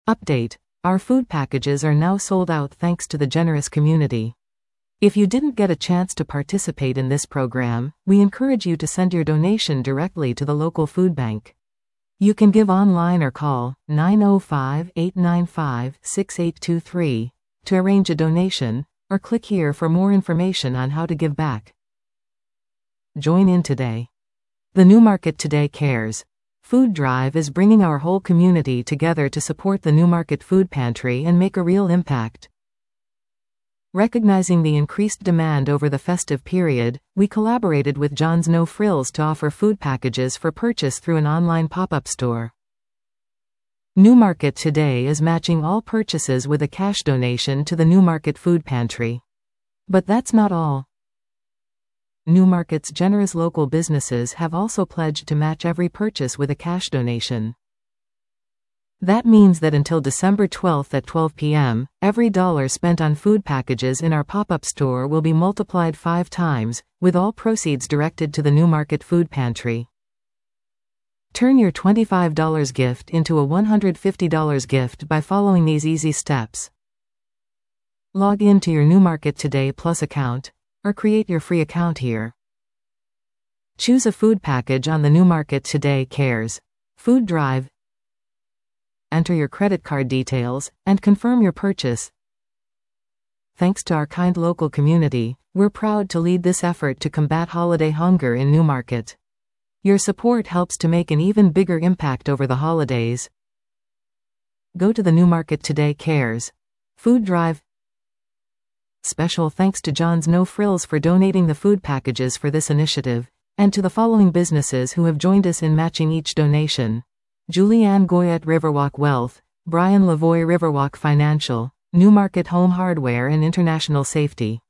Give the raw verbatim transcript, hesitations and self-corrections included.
Update: our food packages are now sold out thanks to the generous community. If you didn't get a chance to participate in this program, we encourage you to send your donation directly to the local food bank. You can give online or call nine oh five, eight nine five, six eight two three to arrange a donation, or click here for more information on how to give back. Join in today. The Newmarket Today Cares Food Drive is bringing our whole community together to support the Newmarket Food Pantry and make a real impact. Recognizing the increased demand over the festive period, we collaborated with John's No Frills to offer food packages for purchase through an online pop-up store. Newmarket Today is matching all purchases with a cash donation to the Newmarket Food Pantry. But that's not all. Newmarket's generous local businesses have also pledged to match every purchase with a cash donation. That means that until December twelfth at twelve p m, every dollar spent on food packages in our pop-up store will be multiplied five times, with all proceeds directed to the Newmarket Food Pantry. Turn your twenty-five dollar gift into a one hundred fifty dollar gift by following these easy steps. Log in to your Newmarket Today Plus account, or create your free account here. Choose a food package on the Newmarket Today Cares Food Drive. Enter your credit card details, and confirm your purchase. Thanks to our kind local community, we're proud to lead this effort to combat holiday hunger in Newmarket. Your support helps to make an even bigger impact over the holidays. Go to the Newmarket Today Cares Food Drive. Special thanks to John's No Frills for donating the food packages for this initiative, and to the following businesses who have joined us in matching each donation: Julianne Goyette Riverwalk Wealth, Brian Lavoie Riverwalk Financial, Newmarket Home Hardware and International Safety.